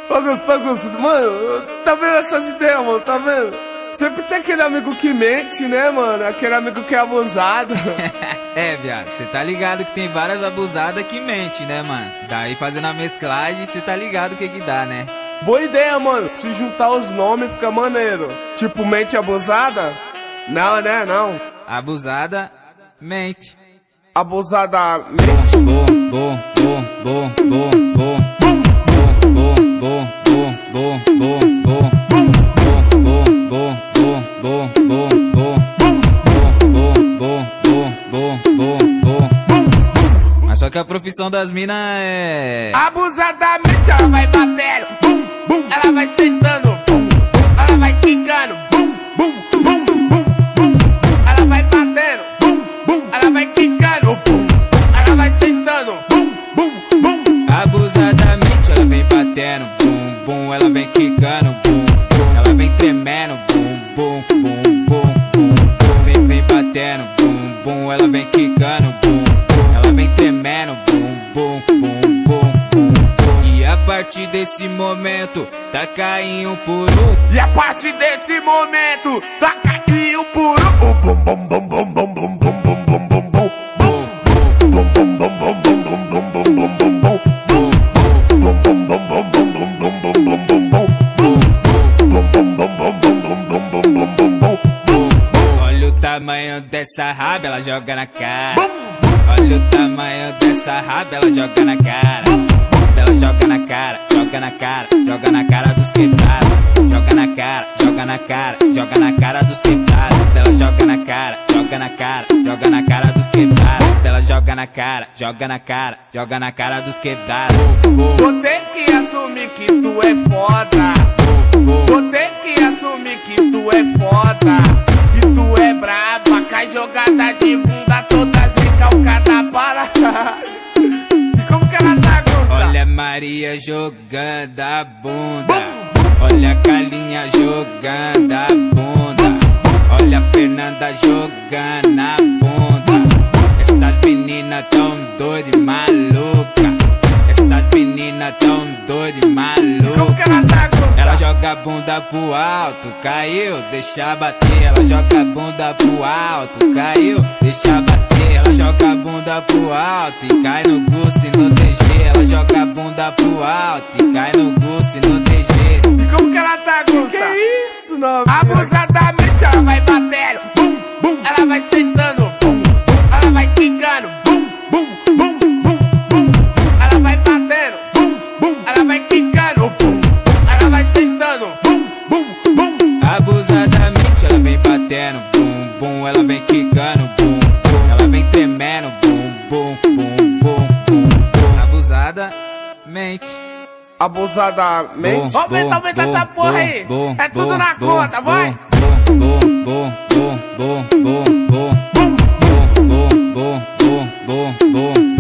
Augusto, mano, tá vendo essas ideias, mano, tá vendo? Sempre tem aquele amigo que mente, né, mano? Aquele amigo que é abusado. É, viado, cê tá ligado que tem várias abusadas que mente, né, mano? Daí fazendo a mesclagem, cê tá ligado o que que dá, né? Boa ideia, mano. Se juntar os nomes fica maneiro. Tipo, mente abusada? Não, né, não. Abusada, mente. Abusada, mente. Mas só que a profissão das minas é... Abusadamente ela vai batendo, bum, bum. Ela vai sentando, bum, bum. Ela vai quicando, bum, bum, bum, bum, bum. Ela vai batendo, bum, bum. Ela vai quicando, bum. Ela vai sentando, bum, bum, bum. Abusadamente ela vem batendo, bum, bum. Ela vem quicando, bum, bum. Ela vem tremendo, bum, bum, bum, bum, bum, bum. Vem batendo, bum, bum. Ela vem quicando, bum, bum. Ela vem tremendo, bum, bum, bum, bum, bum, bum. E a partir desse momento, taca em um por um. E a partir desse momento, taca em um por um. Bum, bum, bum, bum, bum, bum, bum, bum, bum, bum, bum. Olha o tamanho dessa raba, ela joga na cara. Olha o tamanho dessa raba, ela joga na cara. Ela joga na cara, joga na cara, joga na cara dos quebrados. Joga na cara, joga na cara, joga na cara dos quebrados. Ela joga na cara, joga na cara, joga na cara dos quebrados. Ela joga na cara, joga na cara, joga na cara dos quebrados. Vou ter que assumir que tu é foda. Vou ter que assumir que tu é foda. Que tu é braba, cai jogada de bunda toda recalcada para. E como que ela tá, Gusta? Olha Maria jogando a bunda. Olha a Carlinha jogando a bunda. Olha a Fernanda jogando a bunda. Essas meninas tão doidas e maluca. Essas meninas tão doidas e maluca. Como que ela tá, Gusta? Ela joga a bunda pro alto, caiu, deixa bater. Ela joga a bunda pro alto, caiu, deixa bater. Ela joga a bunda pro alto e cai no gosto e no DG. Ela joga a bunda pro alto e cai no gosto e no DG. E como que ela tá, Gusta? Que isso, novinha? Abusadamente ela vai batendo, bum, bum. Ela vai sentando, bum, bum. Ela vai quicando, bum, bum, bum, bum, bum. Ela vai batendo, bum, bum. Ela vai quicando, bum. Ela vai sentando, bum, bum, bum. Abusadamente ela vem batendo, bum, bum. Ela vem quicando, bum, bum. Ela vem tremendo, bum, bum, bum, bum, bum, bum. Abusadamente. Abusadamente. Vamos aumentar essa porra aí. É tudo na conta, vai. Bom.